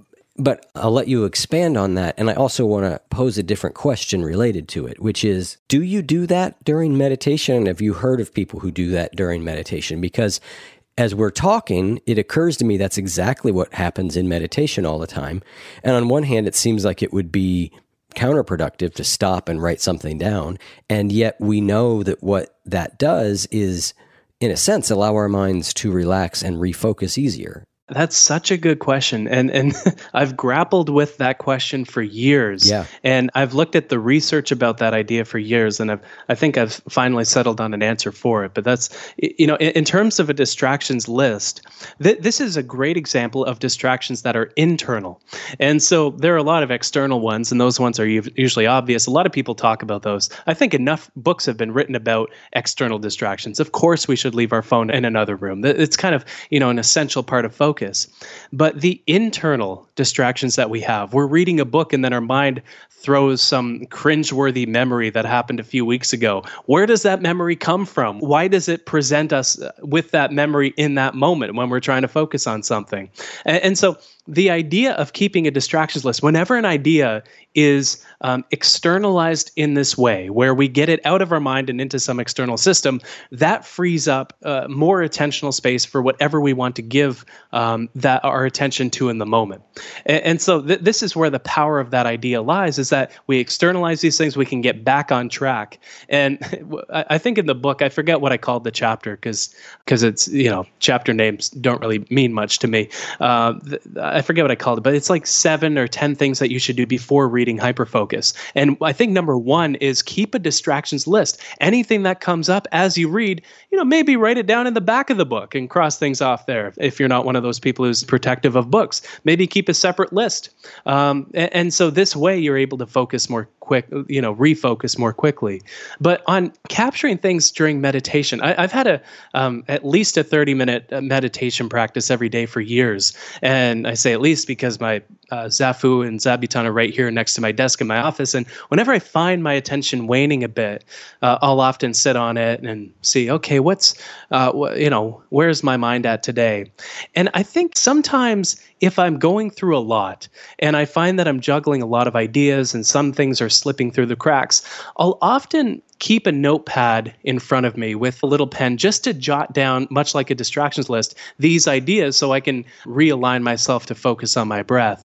But I'll let you expand on that. And I also want to pose a different question related to it, which is, do you do that during meditation? And have you heard of people who do that during meditation? Because as we're talking, it occurs to me that's exactly what happens in meditation all the time. And on one hand, it seems like it would be counterproductive to stop and write something down. And yet we know that what that does is, in a sense, allow our minds to relax and refocus easier. That's such a good question. And and I've grappled with that question for years. Yeah. And I've looked at the research about that idea for years, and I've I think I've finally settled on an answer for it. But that's, you know, in, in terms of a distractions list, th- this is a great example of distractions that are internal. And so there are a lot of external ones, and those ones are usually obvious. A lot of people talk about those. I think enough books have been written about external distractions. Of course, we should leave our phone in another room. It's kind of, you know, an essential part of focus. But the internal distractions that we have, we're reading a book and then our mind throws some cringeworthy memory that happened a few weeks ago. Where does that memory come from? Why does it present us with that memory in that moment when we're trying to focus on something? And, and so the idea of keeping a distractions list, whenever an idea is um, externalized in this way, where we get it out of our mind and into some external system, that frees up uh, more attentional space for whatever we want to give um, that our attention to in the moment. And, and so th- this is where the power of that idea lies, is that we externalize these things, we can get back on track. And I think in the book, I forget what I called the chapter, because because it's, you know, chapter names don't really mean much to me. Uh, th- I forget what I called it, but it's like seven or ten things that you should do before reading Hyperfocus. And I think number one is keep a distractions list. Anything that comes up as you read, you know, maybe write it down in the back of the book and cross things off there. If you're not one of those people who's protective of books, maybe keep a separate list. Um, and, and so this way you're able to focus more quick, you know, refocus more quickly. But on capturing things during meditation, I, I've had a um, at least a thirty minute meditation practice every day for years. And I say at least because my uh, Zafu and Zabuton are right here next to my desk in my office. And whenever I find my attention waning a bit, uh, I'll often sit on it and see, okay, what's, uh, wh- you know, where's my mind at today? And I think sometimes if I'm going through a lot and I find that I'm juggling a lot of ideas and some things are slipping through the cracks, I'll often keep a notepad in front of me with a little pen just to jot down, much like a distractions list, these ideas so I can realign myself to focus on my breath.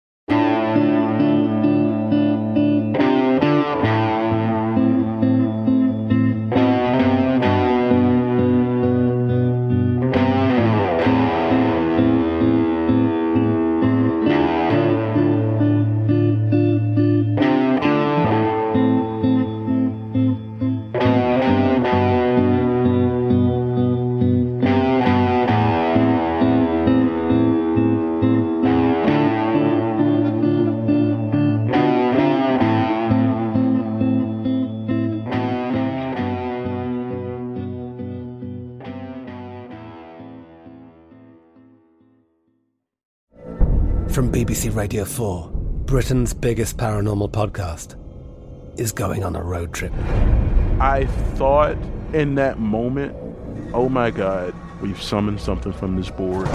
From B B C Radio four, Britain's biggest paranormal podcast is going on a road trip. I thought in that moment, oh my God, we've summoned something from this board.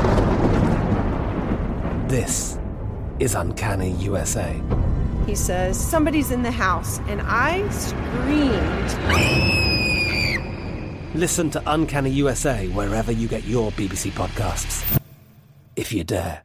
This is Uncanny U S A. He says, somebody's in the house, and I screamed. Listen to Uncanny U S A wherever you get your B B C podcasts, if you dare.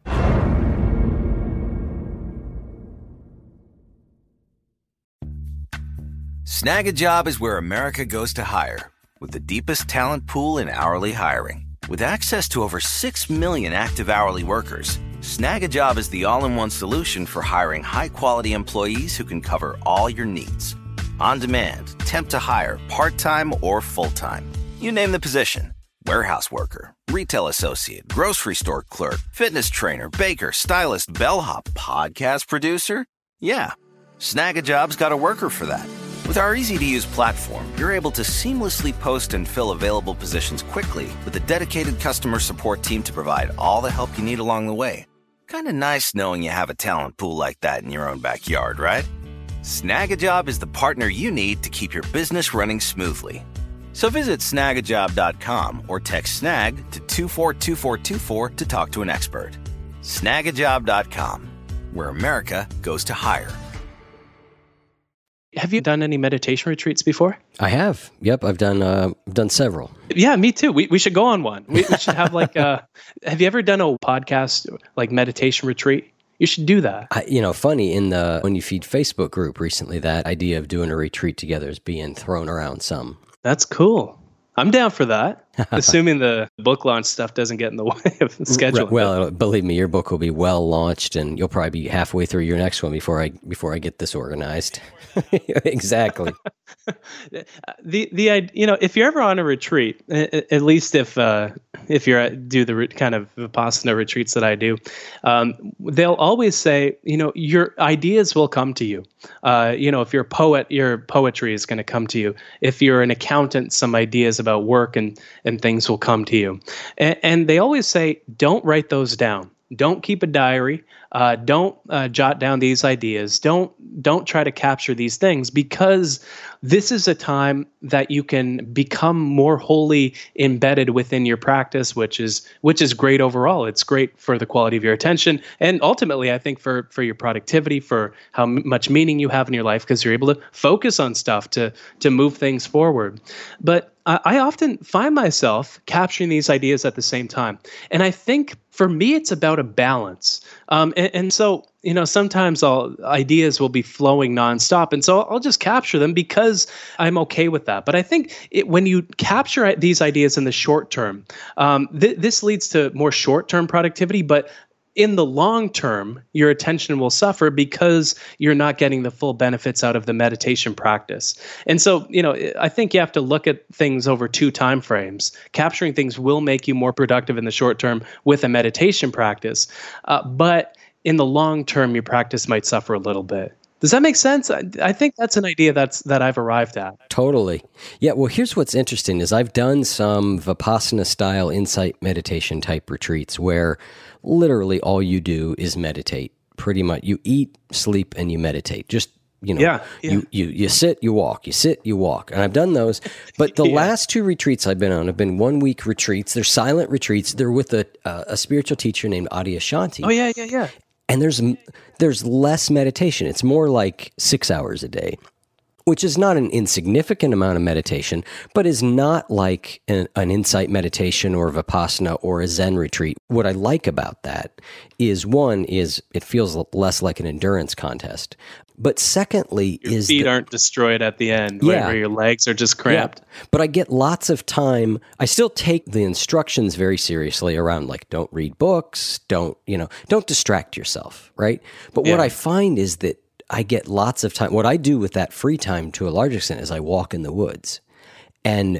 Snag a Job is where America goes to hire, with the deepest talent pool in hourly hiring. With access to over six million active hourly workers, Snag a Job is the all-in-one solution for hiring high-quality employees who can cover all your needs. On demand, temp to hire, part-time or full-time. You name the position. Warehouse worker, retail associate, grocery store clerk, fitness trainer, baker, stylist, bellhop, podcast producer. Yeah, Snag a Job's got a worker for that. With our easy-to-use platform, you're able to seamlessly post and fill available positions quickly with a dedicated customer support team to provide all the help you need along the way. Kind of nice knowing you have a talent pool like that in your own backyard, right? Snag a Job is the partner you need to keep your business running smoothly. So visit snag a job dot com or text snag to two four two four two four to talk to an expert. snag a job dot com, where America goes to hire. Have you done any meditation retreats before? I have. Yep, I've done uh, I've done several. Yeah, me too. We we should go on one. We, we should have like a, have you ever done a podcast like meditation retreat? You should do that. I, you know, funny, in the When You Feed Facebook group recently, that idea of doing a retreat together is being thrown around some. That's cool. I'm down for that, assuming the book launch stuff doesn't get in the way of the schedule. Well, believe me, your book will be well launched, and you'll probably be halfway through your next one before I before I get this organized. Exactly. the the you know, if you're ever on a retreat, at least if uh, if you're at, do the re- kind of Vipassana retreats that I do, um, they'll always say, you know, your ideas will come to you. Uh, you know, if you're a poet, your poetry is going to come to you. If you're an accountant, some ideas about work and and things will come to you. And, and they always say, don't write those down. Don't keep a diary. Uh, don't uh, jot down these ideas. Don't don't try to capture these things, because this is a time that you can become more wholly embedded within your practice, which is which is great overall. It's great for the quality of your attention, and ultimately, I think for for your productivity, for how m- much meaning you have in your life, because you're able to focus on stuff to to move things forward. But I, I often find myself capturing these ideas at the same time, and I think for me, it's about a balance. Um, and, and so, you know, sometimes I'll, ideas will be flowing nonstop. And so I'll just capture them because I'm okay with that. But I think it, when you capture these ideas in the short term, um, th- this leads to more short-term productivity. But in the long term, your attention will suffer because you're not getting the full benefits out of the meditation practice. And so, you know, I think you have to look at things over two time frames. Capturing things will make you more productive in the short term with a meditation practice. Uh, but in the long term, your practice might suffer a little bit. Does that make sense? I, I think that's an idea that's that I've arrived at. Totally. Yeah, well, here's what's interesting is I've done some Vipassana-style insight meditation type retreats where literally all you do is meditate. Pretty much, you eat, sleep, and you meditate. Just, you know, yeah, yeah. you you you sit, you walk, you sit, you walk. And I've done those. But the yeah. last two retreats I've been on have been one-week retreats. They're silent retreats. They're with a, uh, a spiritual teacher named Adyashanti. Oh, yeah, yeah, yeah. And there's there's less meditation. It's more like six hours a day, which is not an insignificant amount of meditation, but is not like an, an insight meditation or Vipassana or a Zen retreat. What I like about that is, one, is it feels less like an endurance contest. But secondly, your is feet the, aren't destroyed at the end, yeah. right, where your legs are just cramped. Yeah. But I get lots of time. I still take the instructions very seriously around, like, don't read books, don't, you know, don't distract yourself, right? But yeah. what I find is that I get lots of time. What I do with that free time to a large extent is I walk in the woods. And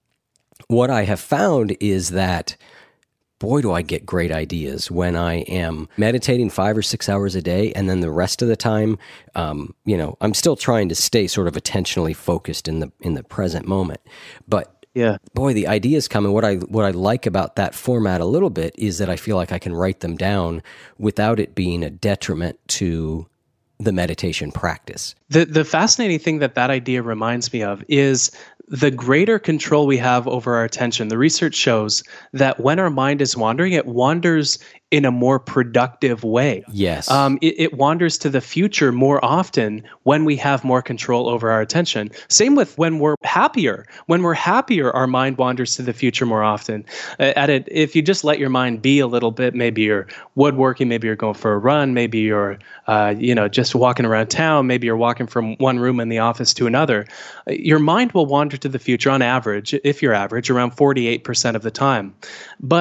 what I have found is that, boy, do I get great ideas when I am meditating five or six hours a day, and then the rest of the time, um, you know, I'm still trying to stay sort of attentionally focused in the in the present moment. But yeah, boy, the ideas come, and what I what I like about that format a little bit is that I feel like I can write them down without it being a detriment to the meditation practice. The the fascinating thing that that idea reminds me of is the greater control we have over our attention. The research shows that when our mind is wandering, it wanders in a more productive way. Yes. Um, it, it wanders to the future more often when we have more control over our attention. Same with when we're happier. When we're happier, our mind wanders to the future more often. Uh, at it, if you just let your mind be a little bit, maybe you're woodworking, maybe you're going for a run, maybe you're, uh, you know, just walking around town, maybe you're walking from one room in the office to another. Uh, your mind will wander to the future on average, if you're average, around forty-eight percent of the time. But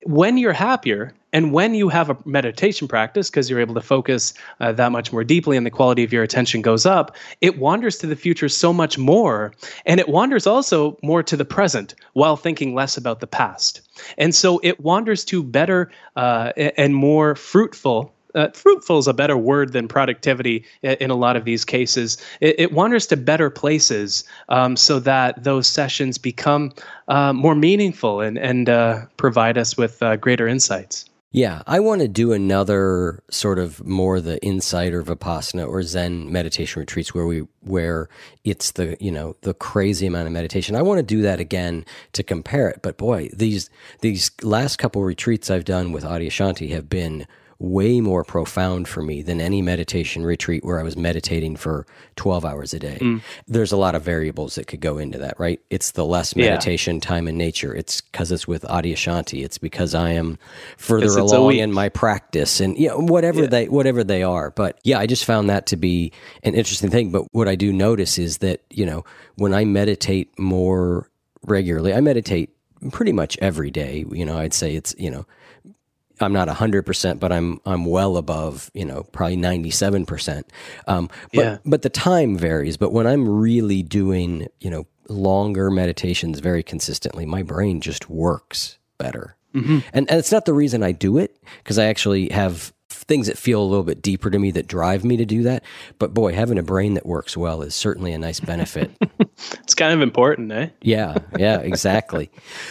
when you're happier and when you have a meditation practice, because you're able to focus uh, that much more deeply and the quality of your attention goes up, it wanders to the future so much more. And it wanders also more to the present while thinking less about the past. And so it wanders to better uh, and more fruitful. Uh, fruitful is a better word than productivity in a lot of these cases. It, it wanders to better places um, so that those sessions become uh, more meaningful and, and uh, provide us with uh, greater insights. Yeah, I want to do another sort of more the insight or Vipassana or Zen meditation retreats where we where it's the, you know, the crazy amount of meditation. I want to do that again to compare it. But boy, these these last couple retreats I've done with Adyashanti have been way more profound for me than any meditation retreat where I was meditating for twelve hours a day. Mm. There's a lot of variables that could go into that, right? It's the less meditation yeah. time in nature. It's because it's with Adyashanti. It's because I am further along in my practice and you know, whatever yeah. they whatever they are. But yeah, I just found that to be an interesting thing. But what I do notice is that, you know, when I meditate more regularly, I meditate pretty much every day. You know, I'd say it's, you know, I'm not one hundred percent, but I'm I'm well above, you know, probably ninety-seven percent. Um, but, yeah. but the time varies. But when I'm really doing, you know, longer meditations very consistently, my brain just works better. Mm-hmm. And, and it's not the reason I do it, because I actually have things that feel a little bit deeper to me that drive me to do that. But boy, having a brain that works well is certainly a nice benefit. It's kind of important, eh? Yeah, yeah, exactly.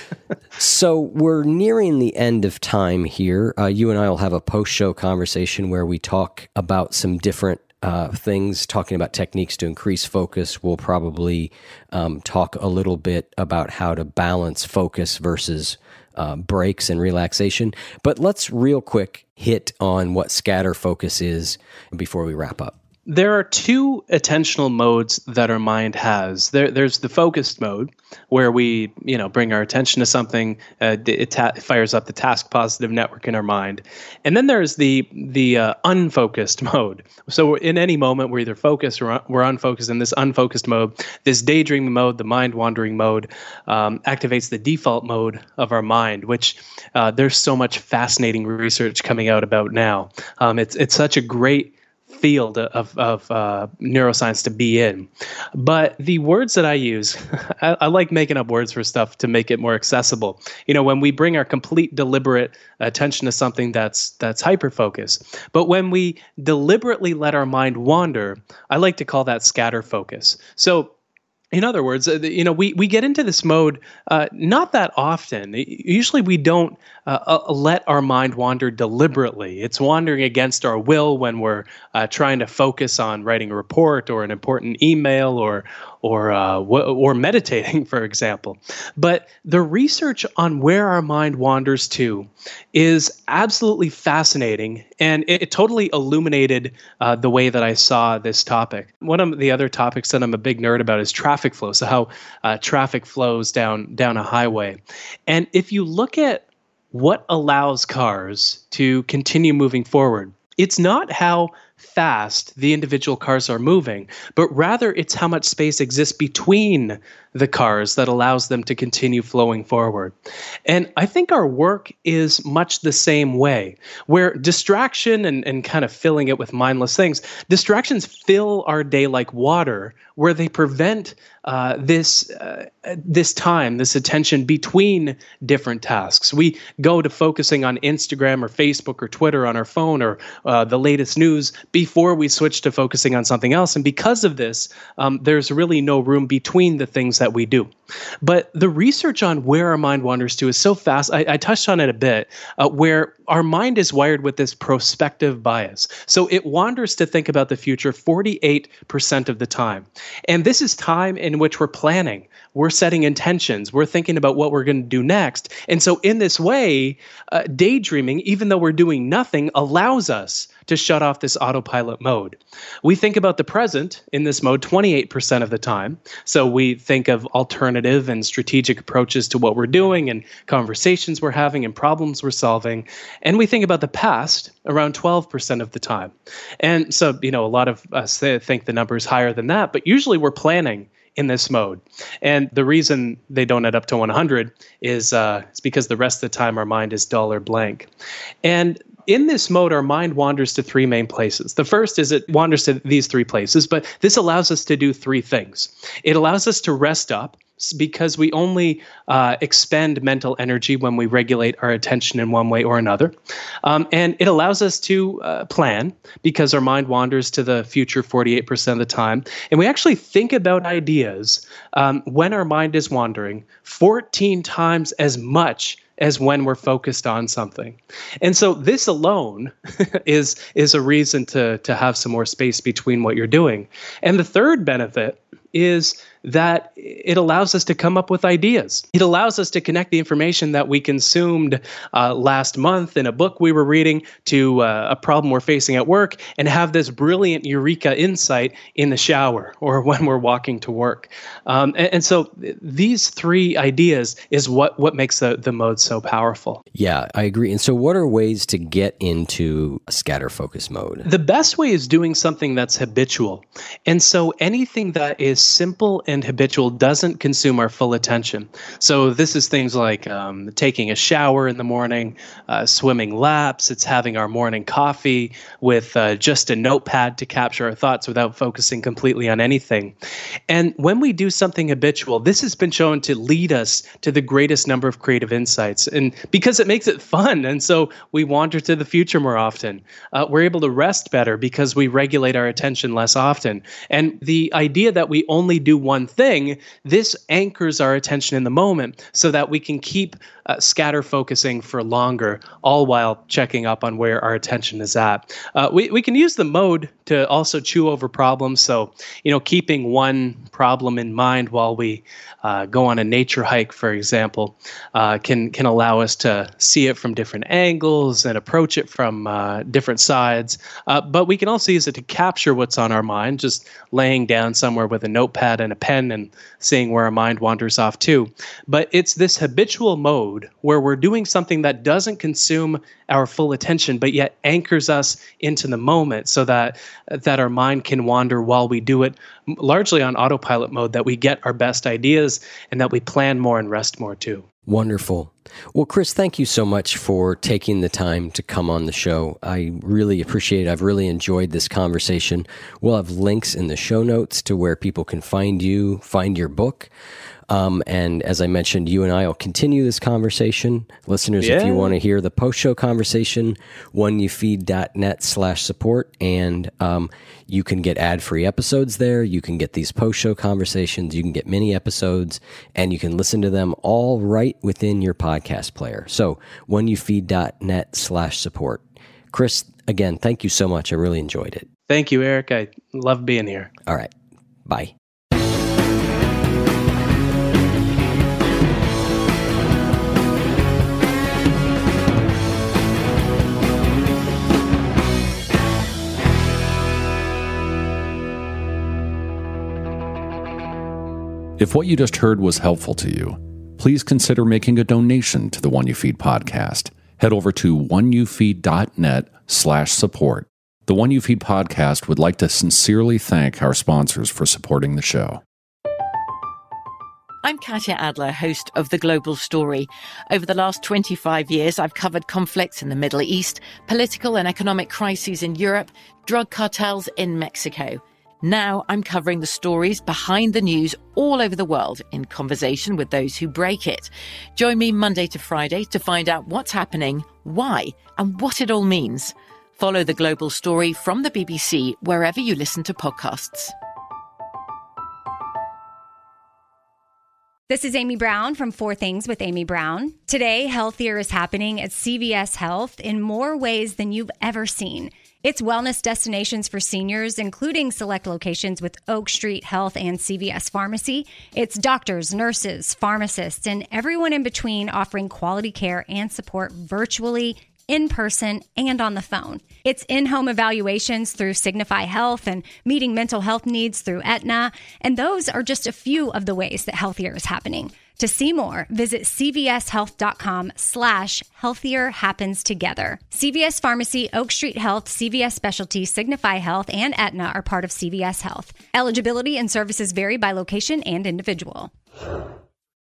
So we're nearing the end of time here. Uh, you and I will have a post-show conversation where we talk about some different uh, things, talking about techniques to increase focus. We'll probably um, talk a little bit about how to balance focus versus uh, breaks and relaxation. But let's real quick hit on what scatter focus is before we wrap up. There are two attentional modes that our mind has. There, there's the focused mode, where we, you know, bring our attention to something. Uh, it ta- fires up the task positive network in our mind, and then there's the the uh, unfocused mode. So in any moment, we're either focused or un- we're unfocused. In this unfocused mode, this daydreaming mode, the mind wandering mode, um, activates the default mode of our mind, which uh, there's so much fascinating research coming out about now. Um, it's it's such a great field of, of uh, neuroscience to be in. But the words that I use, I, I like making up words for stuff to make it more accessible. You know, when we bring our complete deliberate attention to something that's that's hyper-focus. But when we deliberately let our mind wander, I like to call that scatter focus. So in other words, uh, you know, we, we get into this mode uh, not that often. Usually we don't uh, uh, let our mind wander deliberately. It's wandering against our will when we're uh, trying to focus on writing a report or an important email or or uh, w- or meditating, for example. But the research on where our mind wanders to is absolutely fascinating, and it, it totally illuminated uh, the way that I saw this topic. One of the other topics that I'm a big nerd about is traffic flow, so how uh, traffic flows down down a highway. And if you look at what allows cars to continue moving forward, it's not how fast the individual cars are moving, but rather it's how much space exists between the cars that allows them to continue flowing forward. And I think our work is much the same way, where distraction and, and kind of filling it with mindless things, distractions fill our day like water, where they prevent uh, this uh, this time, this attention between different tasks. We go to focusing on Instagram or Facebook or Twitter on our phone or uh, the latest news before we switch to focusing on something else. And because of this, um, there's really no room between the things that we do. But the research on where our mind wanders to is so fast. I, I touched on it a bit, uh, where our mind is wired with this prospective bias. So it wanders to think about the future forty-eight percent of the time. And this is time in which we're planning. We're setting intentions. We're thinking about what we're going to do next. And so in this way, uh, daydreaming, even though we're doing nothing, allows us to shut off this autopilot mode. We think about the present in this mode twenty-eight percent of the time. So we think of alternative and strategic approaches to what we're doing and conversations we're having and problems we're solving. And we think about the past around twelve percent of the time. And so, you know, a lot of us think the number is higher than that, but usually we're planning in this mode. And the reason they don't add up to one hundred is uh, it's because the rest of the time our mind is dull or blank. And in this mode, our mind wanders to three main places. The first is it wanders to these three places, but this allows us to do three things. It allows us to rest up, because we only uh, expend mental energy when we regulate our attention in one way or another. Um, and it allows us to uh, plan, because our mind wanders to the future forty-eight percent of the time. And we actually think about ideas um, when our mind is wandering fourteen times as much as when we're focused on something. And so this alone is is a reason to to have some more space between what you're doing. And the third benefit is that it allows us to come up with ideas. It allows us to connect the information that we consumed uh, last month in a book we were reading to uh, a problem we're facing at work, and have this brilliant eureka insight in the shower or when we're walking to work. Um, and, and so th- these three ideas is what, what makes the, the mode so powerful. Yeah, I agree. And so what are ways to get into a scatter focus mode? The best way is doing something that's habitual. And so anything that is simple and habitual doesn't consume our full attention. So this is things like um, taking a shower in the morning, uh, swimming laps. It's having our morning coffee with uh, just a notepad to capture our thoughts without focusing completely on anything. And when we do something habitual, this has been shown to lead us to the greatest number of creative insights. And because it makes it fun, and so we wander to the future more often. Uh, we're able to rest better because we regulate our attention less often. And the idea that we only do one thing, this anchors our attention in the moment so that we can keep uh, scatter focusing for longer, all while checking up on where our attention is at. Uh, we, we can use the mode to also chew over problems. So, you know, keeping one problem in mind while we uh, go on a nature hike, for example, uh, can, can allow us to see it from different angles and approach it from uh, different sides. Uh, but we can also use it to capture what's on our mind, just laying down somewhere with a notepad and a pen and seeing where our mind wanders off to. But it's this habitual mode where we're doing something that doesn't consume our full attention, but yet anchors us into the moment so that that our mind can wander while we do it, largely on autopilot mode, that we get our best ideas and that we plan more and rest more too. Wonderful. Well, Chris, thank you so much for taking the time to come on the show. I really appreciate it. I've really enjoyed this conversation. We'll have links in the show notes to where people can find you, find your book. Um, and as I mentioned, you and I will continue this conversation. Listeners, yeah. If you want to hear the post-show conversation, one you feed dot net slash support, and um, you can get ad-free episodes there. You can get these post-show conversations. You can get mini episodes, and you can listen to them all right within your podcast player. So one you feed dot net slash support. Chris, again, thank you so much. I really enjoyed it. Thank you, Eric. I love being here. All right. Bye. If what you just heard was helpful to you, please consider making a donation to the One You Feed podcast. Head over to one you feed dot net slash support. The One You Feed podcast would like to sincerely thank our sponsors for supporting the show. I'm Katya Adler, host of The Global Story. Over the last twenty-five years, I've covered conflicts in the Middle East, political and economic crises in Europe, drug cartels in Mexico. Now I'm covering the stories behind the news all over the world in conversation with those who break it. Join me Monday to Friday to find out what's happening, why, and what it all means. Follow The Global Story from the B B C wherever you listen to podcasts. This is Amy Brown from Four Things with Amy Brown. Today, healthier is happening at C V S Health in more ways than you've ever seen. It's wellness destinations for seniors, including select locations with Oak Street Health and C V S Pharmacy. It's doctors, nurses, pharmacists, and everyone in between offering quality care and support virtually in person and on the phone. It's in-home evaluations through Signify Health and meeting mental health needs through Aetna. And those are just a few of the ways that Healthier is happening. To see more, visit cvshealth.com slash healthier happens together. C V S Pharmacy, Oak Street Health, C V S Specialty, Signify Health, and Aetna are part of C V S Health. Eligibility and services vary by location and individual.